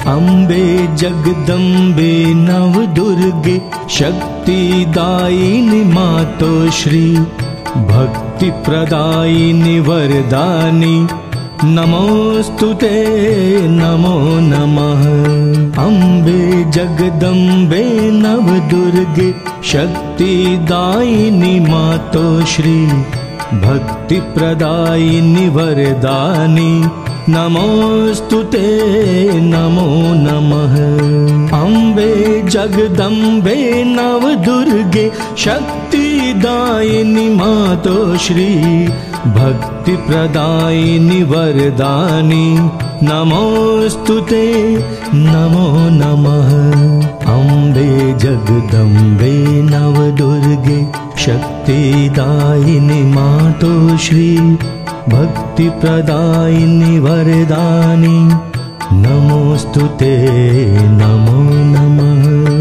अम्बे जगदम्बे नवदुर्गे शक्तिदायिनि मातो श्री भक्तिप्रदायिनि वरदानि नमोस्तुते नमो नमः। अम्बे जगदम्बे नवदुर्गे शक्तिदायिनि मातो श्री भक्तिप्रदायिनि वरदानि नमोस्तुते नमो नमः। अम्बे जगदम्बे नवदुर्गे शक्तिदायिनि मातो श्री भक्तिप्रदायिनि वरदानि नमोस्तुते नमो नमः। अम्बे जगदम्बे नवदुर्गे शक्तिदायिनि मातो श्री भक्तिप्रदायिनि वरदानि नमोस्तुते नमो नमः।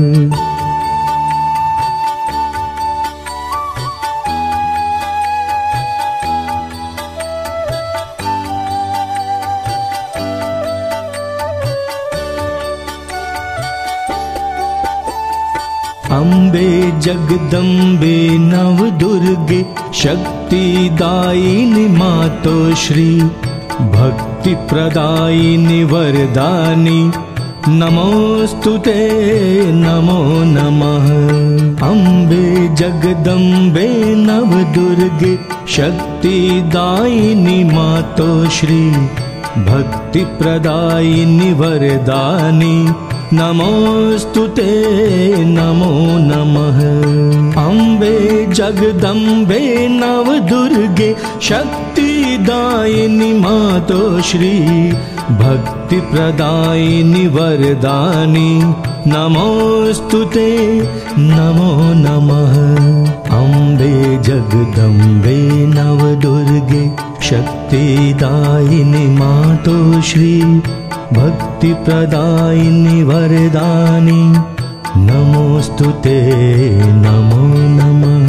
अम्बे जगदम्बे नवदुर्गे शक्तिदायिनि मातो श्री भक्तिप्रदायिनि वरदानि नमोस्तुते नमो नमः। अम्बे जगदम्बे नवदुर्गे शक्तिदायिनि मातो श्री भक्तिप्रदायिनि वरदानि नमोस्तुते नमो नमः। अम्बे जगदम्बे नवदुर्गे शक्तिदायिनि मातो श्री भक्तिप्रदायिनि वरदानि नमोस्तुते नमो नमः। अम्बे जगदम्बे नवदुर्गे शक्तिदायिनि मातो श्री भक्तिप्रदायिनि वरदानि नमोस्तुते नमो नमः।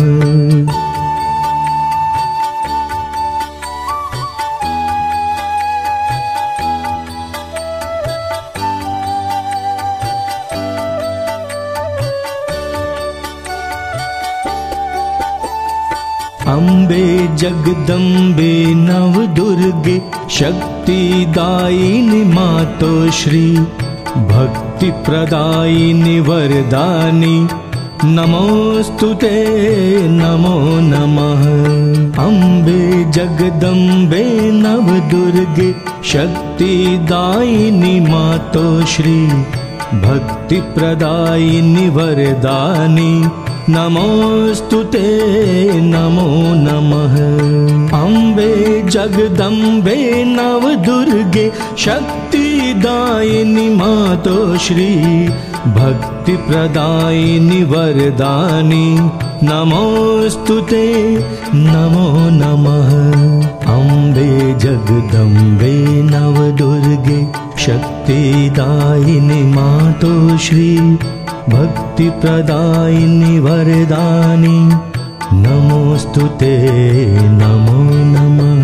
अम्बे जगदम्बे नवदुर्गे शक्तिदायिनि मातो श्री भक्तिप्रदायिनि वरदानि नमोस्तुते नमो नमः। अम्बे जगदम्बे नवदुर्गे शक्तिदायिनि मातो श्री भक्तिप्रदायिनि वरदानि नमोस्तुते नमो नमः। अम्बे जगदम्बे नवदुर्गे शक्तिदायिनि मातो श्री भक्तिप्रदायिनि वरदानि नमोस्तुते नमो नमः। अम्बे जगदम्बे नवदुर्गे शक्तिदायिनि मातो श्री भक्तिप्रदायिनि वरदानि नमोस्तुते नमो नमः।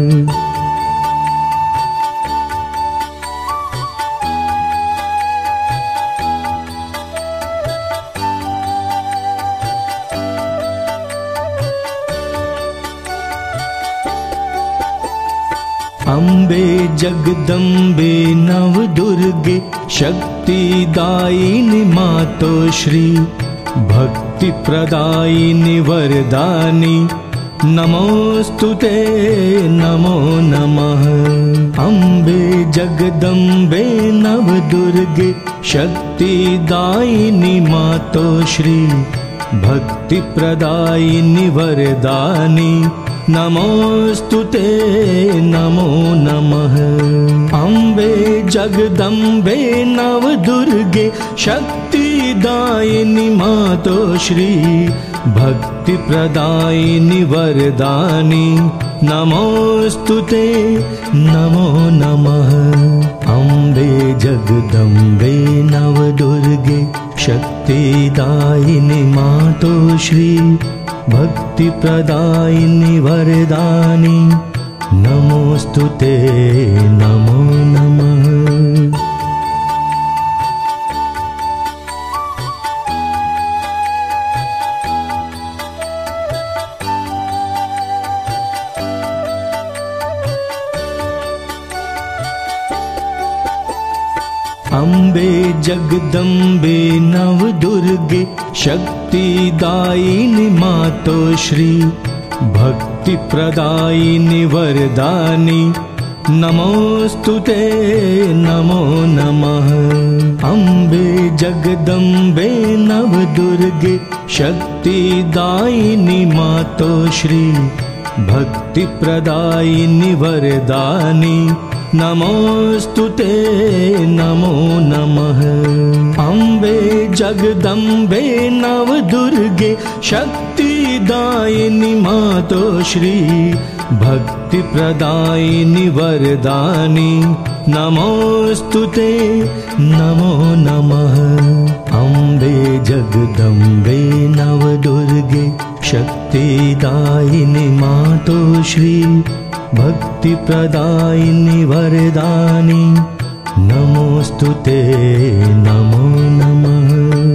अम्बे जगदम्बे नवदुर्गे शक्तिदायिनि मातो श्री भक्तिप्रदायिनि वरदानि नमोस्तुते नमो नमः। अम्बे जगदम्बे नवदुर्गे शक्तिदायिनि मातो श्री भक्तिप्रदायिनि वरदानि नमोस्तुते नमो नमः। अम्बे जगदम्बे नवदुर्गे शक्तिदायिनि मातो श्री भक्तिप्रदायिनि वरदानि नमोस्तुते नमो नमः। अम्बे जगदम्बे नवदुर्गे शक्तिदायिनि मातो श्री भक्तिप्रदायिनि वरदानि नमोस्तुते नमो नमः। अम्बे जगदम्बे नवदुर्गे शक्तिदायिनि मातो श्री भक्तिप्रदायिनि वरदानि नमोस्तुते नमो नमः। अम्बे जगदम्बे नवदुर्गे शक्तिदायिनि मातो श्री भक्तिप्रदायिनि वरदानि नमोस्तुते नमो नमः। अम्बे जगदम्बे नवदुर्गे शक्तिदायिनि मातो श्री भक्तिप्रदायिनि वरदानि नमोस्तुते नमो नमः। अम्बे जगदम्बे नवदुर्गे शक्तिदायिनि मातो श्री भक्तिप्रदायिनि वरदानि नमोस्तुते नमो नमः।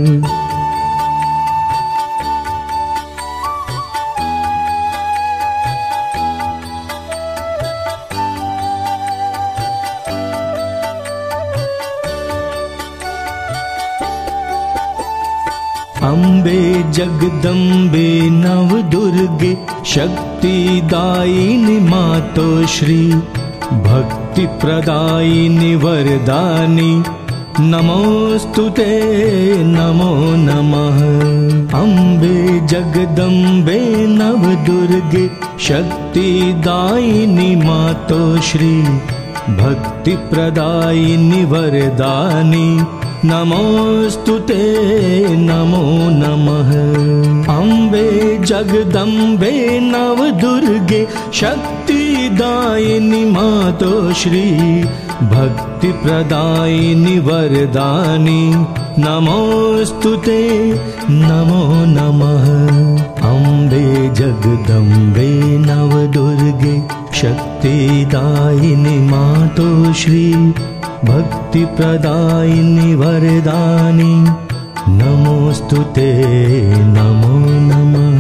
अम्बे जगदम्बे नवदुर्गे शक्तिदायिनि मातो श्री भक्तिप्रदायिनि वरदानि नमोस्तुते नमो नमः। अम्बे जगदम्बे नवदुर्गे शक्तिदायिनि मातो श्री भक्तिप्रदायिनि वरदानि नमोस्तुते नमो नमः। अम्बे जगदम्बे नवदुर्गे शक्तिदायिनि मातो श्री भक्तिप्रदायिनि वरदानि नमोस्तुते नमो नमः। अम्बे जगदम्बे नवदुर्गे शक्तिदायिनि मातो श्री भक्तिप्रदायिनि वरदानि नमोस्तुते नमो नमः।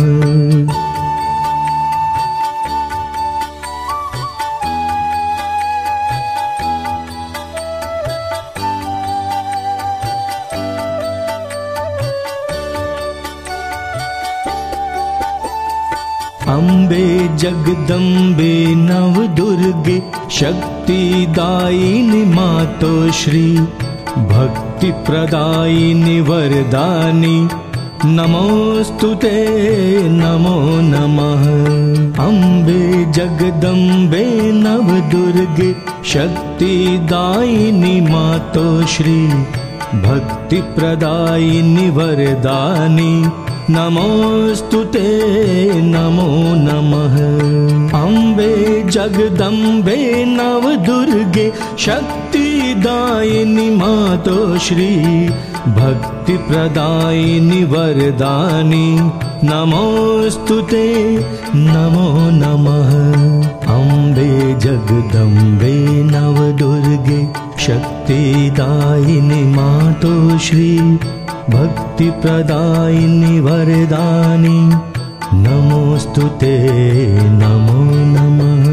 अम्बे जगदम्बे नवदुर्गे शक्तिदायिनि मातो श्री भक्तिप्रदायिनि वरदानि नमोस्तुते नमो नमः। अम्बे जगदम्बे नवदुर्गे शक्तिदायिनि मातो श्री भक्तिप्रदायिनि वरदानि नमोस्तुते नमो नमः। अम्बे जगदम्बे नवदुर्गे शक्तिदायिनि मातो श्री भक्तिप्रदायिनि वरदानि नमोस्तुते नमो नमः। अम्बे जगदम्बे नवदुर्गे शक्तिदायिनि मातो श्री भक्तिप्रदायिनि वरदानि नमोस्तुते नमो नमः।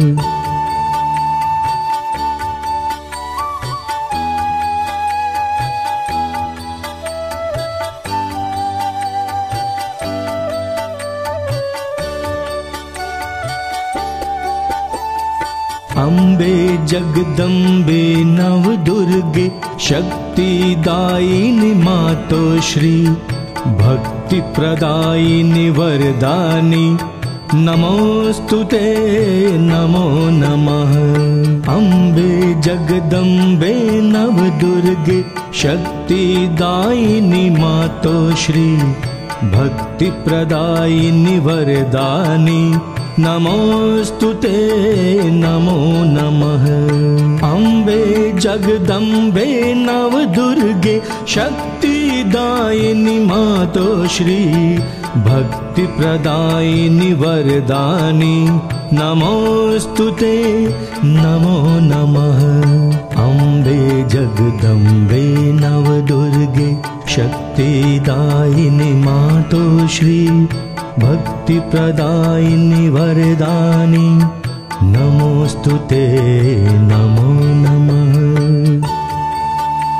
अम्बे जगदम्बे नवदुर्गे शक्तिदायिनि मातो श्री भक्तिप्रदायिनि वरदानि नमोस्तुते नमो नमः। अम्बे जगदम्बे नवदुर्गे शक्तिदायिनि मातो श्री भक्तिप्रदायिनि वरदानि नमोस्तुते नमो नमः। अम्बे जगदम्बे नवदुर्गे शक्तिदायिनि मातो श्री भक्तिप्रदायिनि वरदानि नमोस्तुते नमो नमः। अम्बे जगदम्बे नवदुर्गे शक्तिदायिनि मातो श्री भक्तिप्रदायिनि वरदानि नमोस्तुते नमो नमः।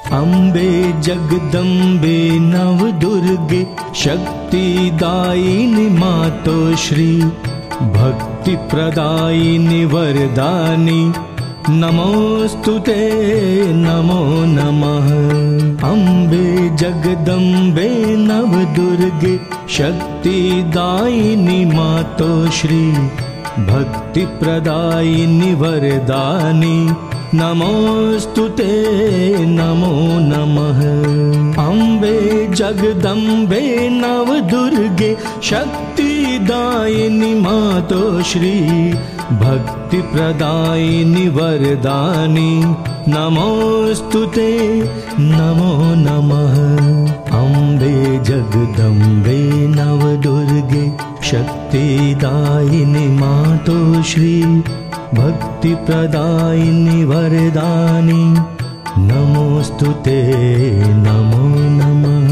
अम्बे जगदम्बे नवदुर्गे शक्तिदायिनि मातो श्री भक्तिप्रदायिनि वरदानि नमोस्तुते नमो नमः। अम्बे जगदम्बे नवदुर्गे शक्तिदायिनि मातो श्री भक्तिप्रदायिनि वरदानि नमोस्तुते नमो नमः। अम्बे जगदम्बे नवदुर्गे शक्तिदायिनि मातो श्री भक्तिप्रदायिनि वरदानि नमोस्तुते नमो नमः। अम्बे जगदम्बे नवदुर्गे शक्तिदायिनि मातो श्री भक्तिप्रदायिनि वरदानि नमोस्तुते नमो नमः।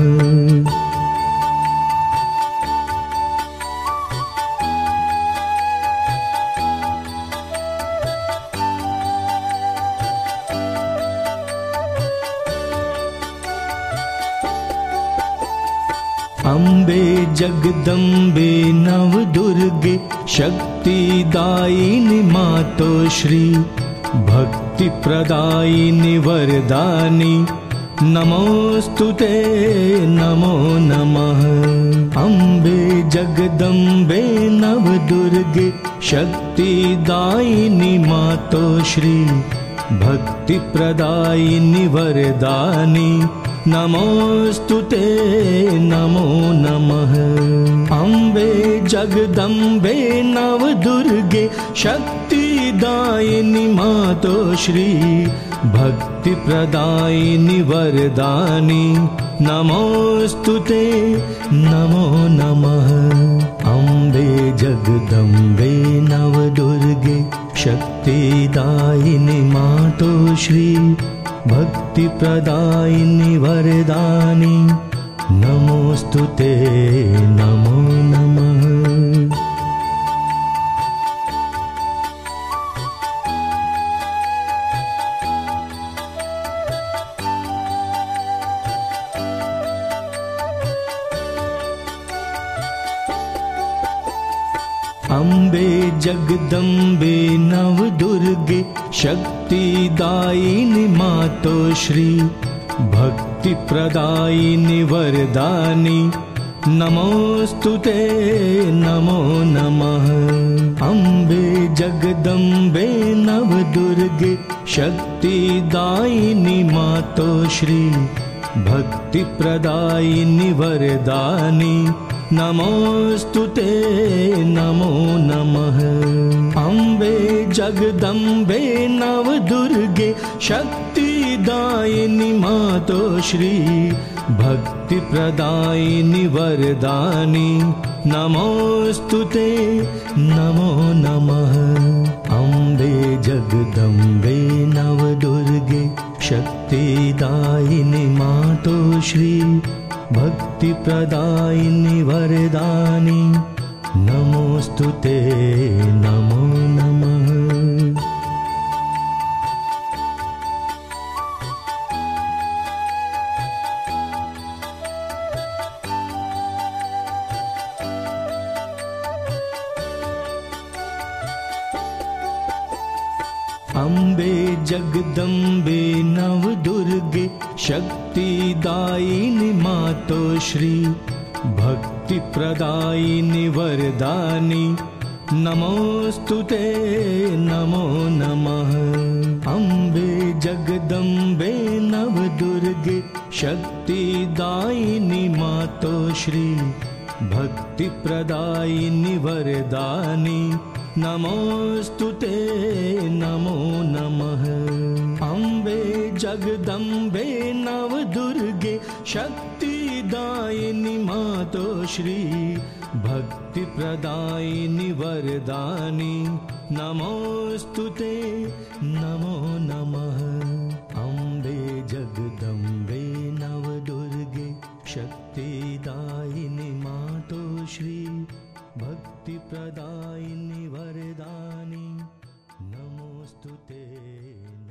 अम्बे जगदम्बे नवदुर्गे शक्तिदायिनि मातो श्री भक्तिप्रदायिनि वरदानि नमोस्तुते नमो नमः। अम्बे जगदम्बे नवदुर्गे शक्तिदायिनि मातो श्री भक्तिप्रदायिनि वरदानि नमोस्तुते नमो नमः। अम्बे जगदम्बे नवदुर्गे शक्तिदायिनि मातो श्री भक्तिप्रदायिनि वरदानि नमोस्तुते नमो नमः। अम्बे जगदम्बे नवदुर्गे शक्तिदायिनि मातो श्री भक्तिप्रदायिनि वरदानि नमोस्तुते नमो नमः। अम्बे जगदम्बे नवदुर्गे शक्तिदायिनि मातो श्री भक्तिप्रदायिनि वरदानि नमोस्तुते नमो नमः। अम्बे जगदम्बे नवदुर्गे शक्तिदायिनि मातो श्री भक्तिप्रदायिनि वरदानि नमोस्तुते नमो नमः। अम्बे जगदम्बे नवदुर्गे शक्तिदायिनि मातो श्री भक्तिप्रदायिनि वरदानि नमोस्तुते नमो नमः। अम्बे जगदम्बे नवदुर्गे शक्तिदायिनि मातो श्री भक्तिप्रदायिनि वरदानि नमोस्तुते नमो नमः। अम्बे जगदम्बे नवदुर्गे शक्तिदायिनि मातो श्री भक्तिप्रदायिनि वरदानि नमोस्तुते नमो नमः। अम्बे जगदम्बे नवदुर्गे शक्तिदायिनि मातो श्री भक्तिप्रदायिनि वरदानि नमोस्तुते नमो नमः। अम्बे जगदम्बे नवदुर्गे शक्तिदायिनि मातो श्री भक्तिप्रदायिनि वरदानि नमोस्तुते नमो नमः। अम्बे जगदम्बे नवदुर्गे शक्तिदायिनि मातो श्री भक्तिप्रदायिनि वरदानि नमोस्तुते।